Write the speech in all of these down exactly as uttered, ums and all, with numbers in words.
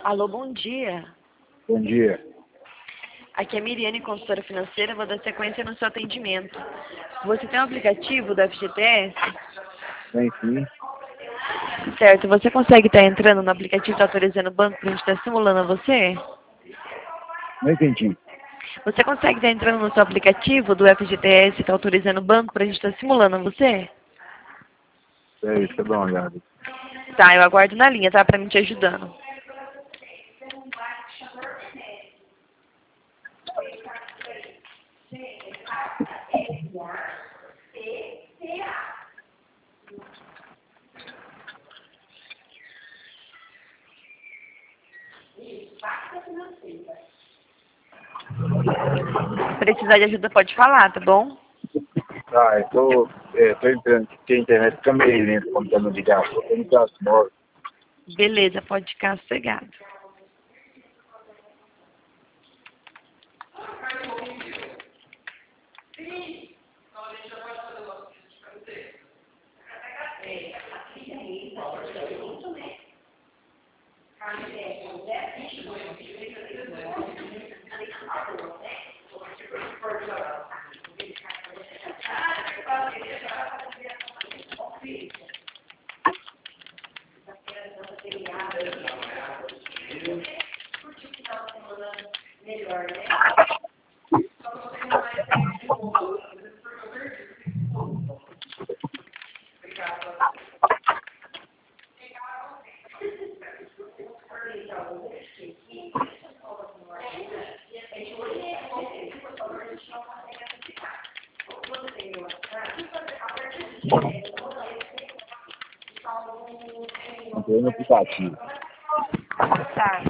Alô, bom dia. Bom dia. Aqui é a Miriane, consultora financeira. Vou dar sequência no seu atendimento. Você tem um aplicativo do F G T S? Bem, sim. Certo. Você consegue estar entrando no aplicativo, tá autorizando o banco para a gente estar simulando a você? Não entendi. Você consegue estar entrando no seu aplicativo do F G T S, tá autorizando o banco para a gente estar simulando a você? É isso, deixa eu dar uma olhada. Tá, eu aguardo na linha, tá? Pra mim te ajudando. Se precisar de ajuda, pode falar, tá bom? Ah, eu tô, é, tô entrando, porque a internet fica meio lenta quando tá no ligação. Eu tô no caso móvel. Beleza, pode ficar sossegado. Entrei no aplicativo. Tá.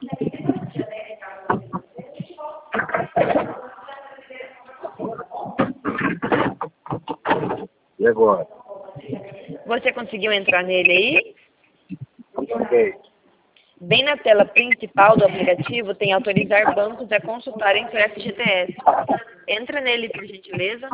E agora? Você conseguiu entrar nele aí? Ok. Bem na tela principal do aplicativo tem autorizar bancos a consultarem seu F G T S. Entra nele, por gentileza.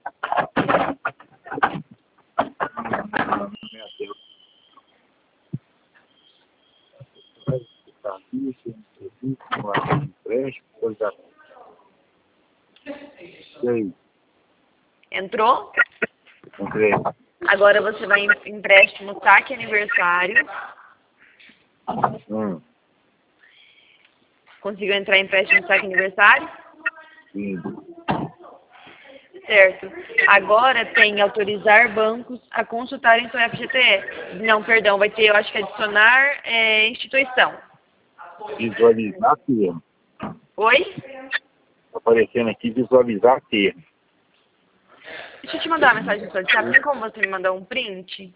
E aí? Entrou? Entrei. Agora você vai em empréstimo saque aniversário. Hum, Conseguiu entrar em empréstimo saque aniversário? sim. Certo. Agora tem autorizar bancos a consultarem seu F G T S. Não, perdão, vai ter, eu acho que adicionar é, instituição. Visualizar termo. Oi? Tá aparecendo aqui visualizar termo. Deixa eu te mandar uma mensagem no seu WhatsApp. Tem como você me mandar um print?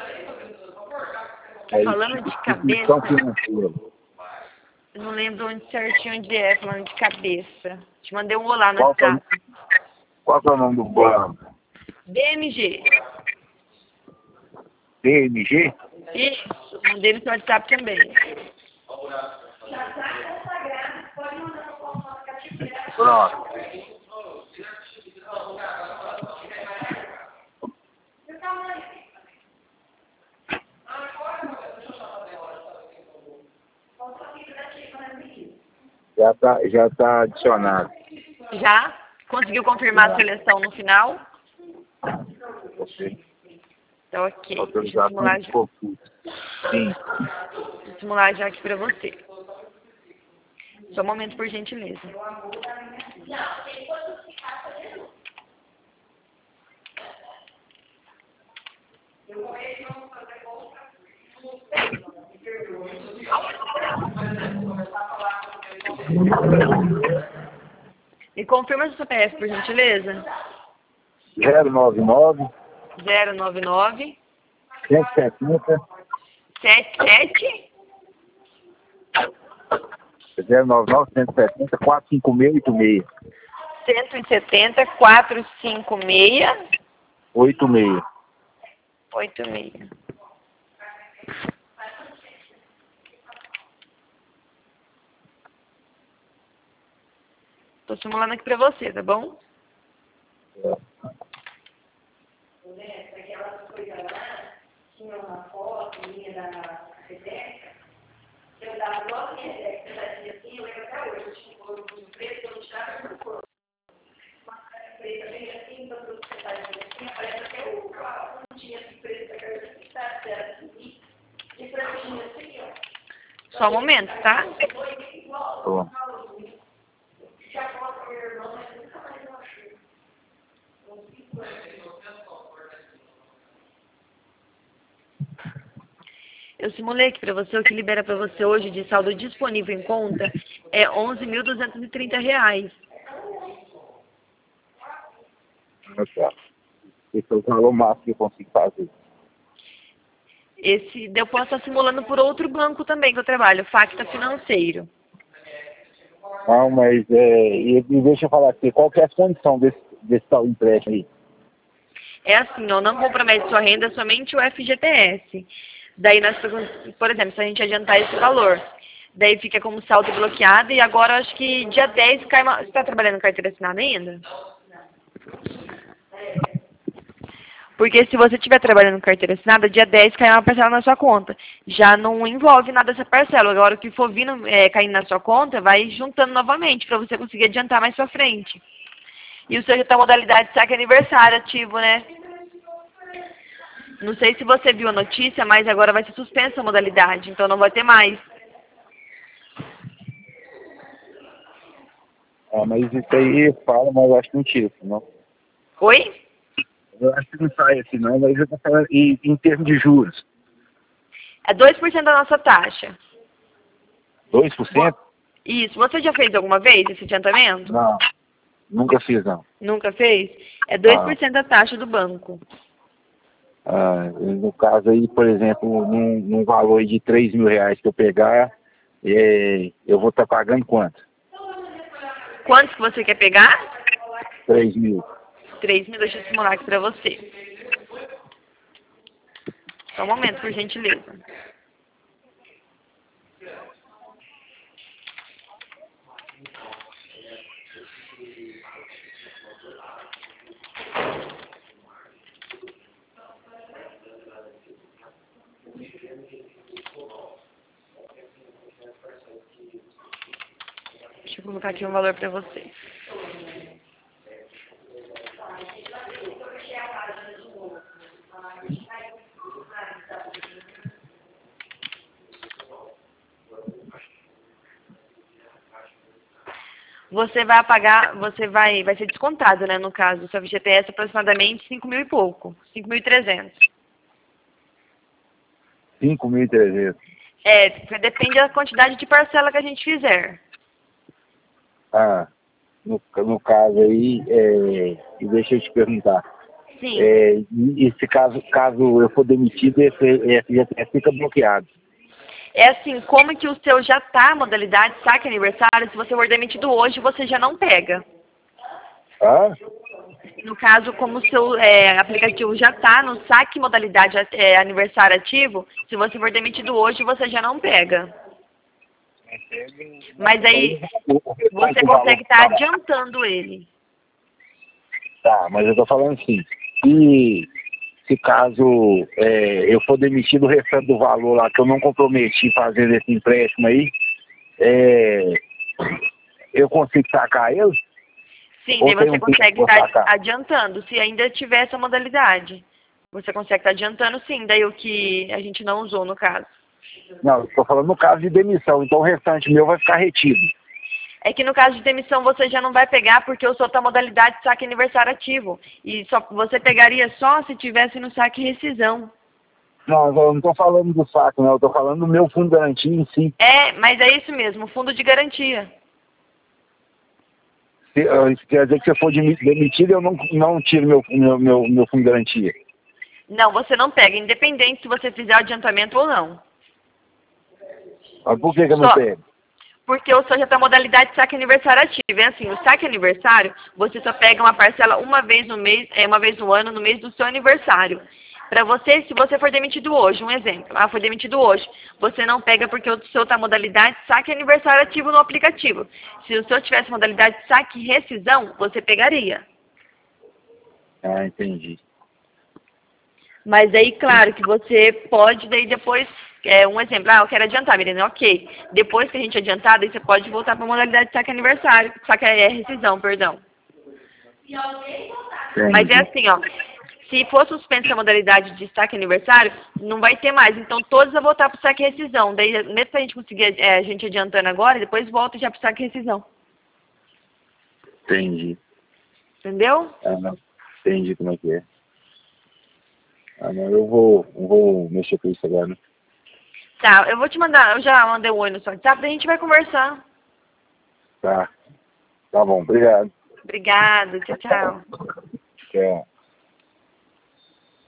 Aí, Falando de instituição cabeça, financeira. eu não lembro onde certinho onde é, falando de cabeça. Te mandei um olá no Qual que é o- WhatsApp. qual que é o nome do banco? B M G. D M G? Isso, mandei no seu WhatsApp também. Pronto. Já tá, já tá adicionado. Já? Conseguiu confirmar a seleção no final? Ok. Então, ok. Deixa eu Autorização simular de já. consulta. Sim. Vou simular já aqui pra você. Só um momento, por gentileza. Me confirma seu C P F, por gentileza. zero nove nove, zero nove nove, cento e setenta, sete sete, zero nove nove, cento e setenta, quatro cinco seis oito seis. cento e setenta, quatrocentos e cinquenta e seis, oito seis. oito seis. Tô simulando aqui pra você, tá bom? Aquelas coisas lá, tinha uma foto minha da Rebeca, eu dava Só um momento, tá? Tô. Eu simulei aqui para você, o que libera para você hoje de saldo disponível em conta é onze mil duzentos e trinta reais. Ah, tá. Esse é o valor máximo que eu consigo fazer. Esse, eu posso estar simulando por outro banco também que eu trabalho, Facta Financeiro. Não, mas é, e, e deixa eu falar aqui, qual que é a condição desse, desse tal empréstimo aí? É assim, ó, não compromete sua renda, somente o F G T S. Daí nós, por exemplo, se a gente adiantar esse valor, daí fica como saldo bloqueado e agora acho que dia dez cai uma... Você está trabalhando em carteira assinada ainda? Porque se você estiver trabalhando em carteira assinada, dia dez cai uma parcela na sua conta. Já não envolve nada essa parcela. Agora o que for vindo, é, caindo na sua conta, vai juntando novamente para você conseguir adiantar mais pra frente. E o seu já tá modalidade de saque aniversário ativo, né? Não sei se você viu a notícia, mas agora vai ser suspensa a modalidade, então não vai ter mais. Ah, mas isso aí fala, mas eu acho que não tira, não. Oi? Eu acho que não sai assim não, mas eu tô falando em, em termos de juros. É dois por cento da nossa taxa. dois por cento? Isso. Você já fez alguma vez esse adiantamento? Não, nunca fiz não. Nunca fez? É dois por Ah, cento da taxa do banco. ah, no caso aí, por exemplo, num, num valor aí de três mil reais que eu pegar, é, eu vou estar pagando quanto? Quantos que você quer pegar? três mil. três mil, deixa eu simular aqui pra você. Só um momento, por gentileza. Deixa eu colocar aqui um valor pra você. Você vai pagar, você vai, vai ser descontado, né, no caso, o seu F G T S aproximadamente cinco mil e pouco, cinco mil e trezentos. cinco mil e trezentos. É, depende da quantidade de parcela que a gente fizer. Ah, no, no caso aí, é, e deixa eu te perguntar. Sim. É, e se caso, caso eu for demitido, esse F G T S fica bloqueado. É assim, como que o seu já tá modalidade saque aniversário, se você for demitido hoje, você já não pega. Ah? No caso, como o seu é, aplicativo já está no saque modalidade é, aniversário ativo, se você for demitido hoje, você já não pega. Mas aí você consegue estar tá adiantando ele. Tá, mas eu tô falando assim, se, se caso é, eu for demitido o restante do valor lá que eu não comprometi fazendo esse empréstimo aí, é, eu consigo sacar ele? Sim, Ou daí tem você um consegue tempo pra estar sacar? adiantando, se ainda tiver essa modalidade. Você consegue estar adiantando sim, daí o que a gente não usou no caso. Não, eu tô falando no caso de demissão, então o restante meu vai ficar retido. É que no caso de demissão você já não vai pegar porque eu sou da modalidade de saque aniversário ativo. E só, você pegaria só se tivesse no saque rescisão. Não, eu não tô falando do saco, não, eu tô falando do meu fundo de garantia em si. É, mas é isso mesmo, fundo de garantia. Se, uh, isso quer dizer que se eu for demi- demitido, eu não, não tiro meu, meu, meu, meu fundo de garantia. Não, você não pega, independente se você fizer o adiantamento ou não. Mas por que, que eu não Só pego? porque o seu já está modalidade de saque aniversário ativo. É assim, o saque aniversário, você só pega uma parcela uma vez no mês, é, uma vez no ano, no mês do seu aniversário. Para você, se você for demitido hoje, um exemplo, ah, foi demitido hoje, você não pega porque o seu está modalidade de saque aniversário ativo no aplicativo. Se o seu tivesse modalidade de saque rescisão, você pegaria. Ah, entendi. Mas aí, claro, que você pode, daí depois, é, um exemplo, ah, eu quero adiantar, Mirena, ok. Depois que a gente adiantar, daí você pode voltar para a modalidade de saque aniversário, saque é rescisão, perdão. Entendi. Mas é assim, ó, se for suspensa a modalidade de saque aniversário, não vai ter mais. Então, todos vão voltar para o saque e rescisão. Daí, mesmo para a gente conseguir é, a gente adiantando agora, depois volta já para o saque e rescisão. Entendi. Entendeu? Ah, não. Entendi como é que é. Ah, não, eu vou, eu vou mexer com isso agora, né? Tá, eu vou te mandar, eu já mandei um oi no seu WhatsApp, daí a gente vai conversar. Tá. Tá bom, obrigado. Obrigada, tchau, tchau. Tchau.